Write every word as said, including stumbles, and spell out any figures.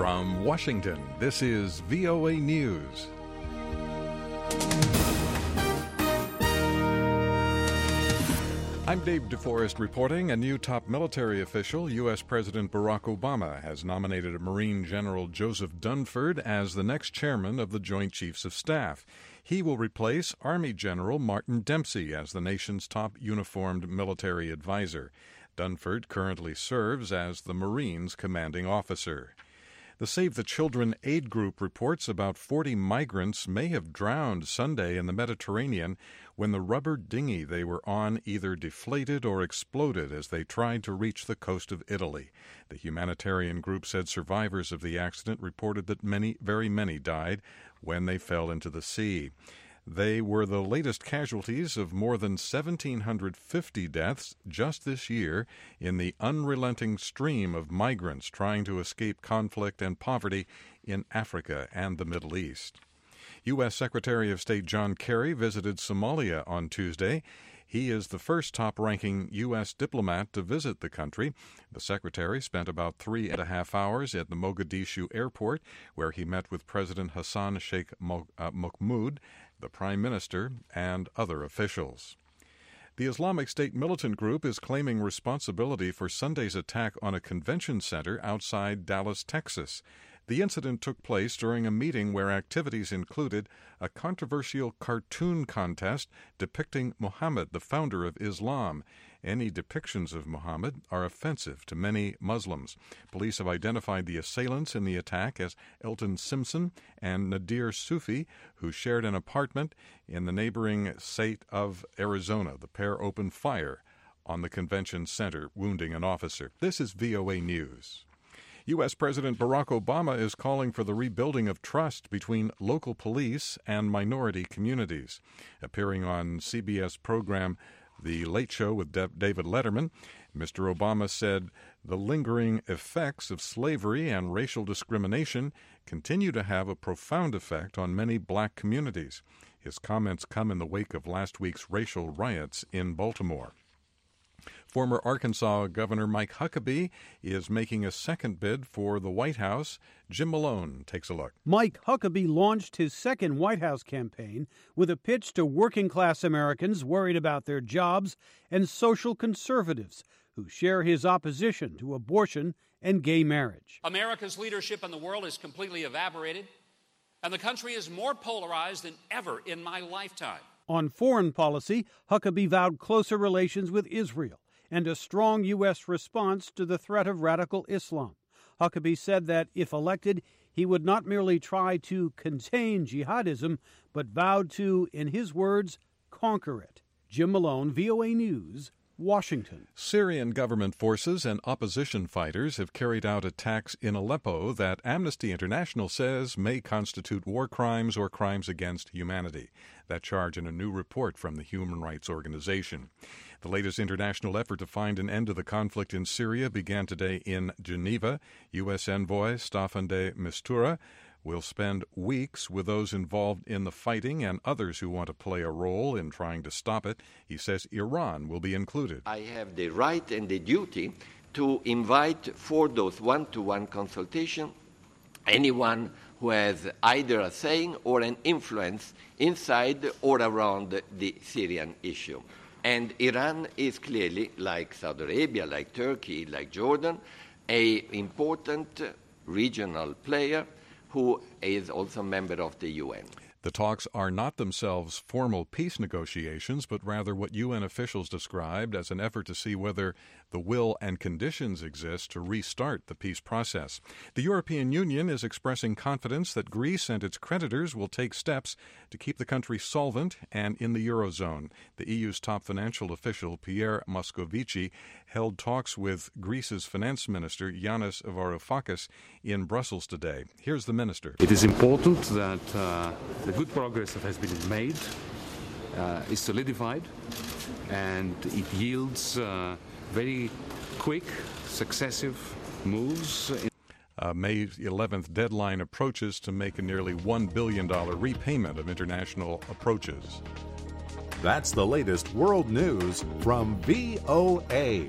From Washington, this is V O A News. I'm Dave DeForest reporting. A new top military official, U S. President Barack Obama, has nominated Marine General Joseph Dunford as the next chairman of the Joint Chiefs of Staff. He will replace Army General Martin Dempsey as the nation's top uniformed military advisor. Dunford currently serves as the Marines' commanding officer. The Save the Children aid group reports about forty migrants may have drowned Sunday in the Mediterranean when the rubber dinghy they were on either deflated or exploded as they tried to reach the coast of Italy. The humanitarian group said survivors of the accident reported that many, very many died when they fell into the sea. They were the latest casualties of more than one thousand seven hundred fifty deaths just this year in the unrelenting stream of migrants trying to escape conflict and poverty in Africa and the Middle East. U S. Secretary of State John Kerry visited Somalia on Tuesday. He is the first top-ranking U S diplomat to visit the country. The secretary spent about three and a half hours at the Mogadishu airport, where he met with President Hassan Sheikh Mohamud, the Prime Minister, and other officials. The Islamic State militant group is claiming responsibility for Sunday's attack on a convention center outside Dallas, Texas. The incident took place during a meeting where activities included a controversial cartoon contest depicting Muhammad, the founder of Islam. Any depictions of Muhammad are offensive to many Muslims. Police have identified the assailants in the attack as Elton Simpson and Nadir Sufi, who shared an apartment in the neighboring state of Arizona. The pair opened fire on the convention center, wounding an officer. This is V O A News. U S. President Barack Obama is calling for the rebuilding of trust between local police and minority communities. Appearing on C B S program The Late Show with De- David Letterman, Mister Obama said the lingering effects of slavery and racial discrimination continue to have a profound effect on many black communities. His comments come in the wake of last week's racial riots in Baltimore. Former Arkansas Governor Mike Huckabee is making a second bid for the White House. Jim Malone takes a look. Mike Huckabee launched his second White House campaign with a pitch to working-class Americans worried about their jobs and social conservatives who share his opposition to abortion and gay marriage. America's leadership in the world is completely evaporated, and the country is more polarized than ever in my lifetime. On foreign policy, Huckabee vowed closer relations with Israel and a strong U S response to the threat of radical Islam. Huckabee said that, if elected, he would not merely try to contain jihadism, but vowed to, in his words, conquer it. Jim Malone, V O A News, Washington. Syrian government forces and opposition fighters have carried out attacks in Aleppo that Amnesty International says may constitute war crimes or crimes against humanity. That charge in a new report from the human rights organization. The latest international effort to find an end to the conflict in Syria began today in Geneva. U S. envoy Staffan de Mistura will spend weeks with those involved in the fighting and others who want to play a role in trying to stop it. He says Iran will be included. I have the right and the duty to invite for those one-to-one consultation anyone who has either a saying or an influence inside or around the Syrian issue. And Iran is clearly, like Saudi Arabia, like Turkey, like Jordan, an important regional player who is also a member of the U N. The talks are not themselves formal peace negotiations, but rather what U N officials described as an effort to see whether the will and conditions exist to restart the peace process. The European Union is expressing confidence that Greece and its creditors will take steps to keep the country solvent and in the Eurozone. The E U's top financial official, Pierre Moscovici, held talks with Greece's finance minister, Yanis Varoufakis, in Brussels today. Here's the minister. It is important that uh, the good progress that has been made uh, is solidified, and it yields uh, very quick, successive moves. Uh, May eleventh deadline approaches to make a nearly one billion dollars repayment of international approaches. That's the latest world news from V O A.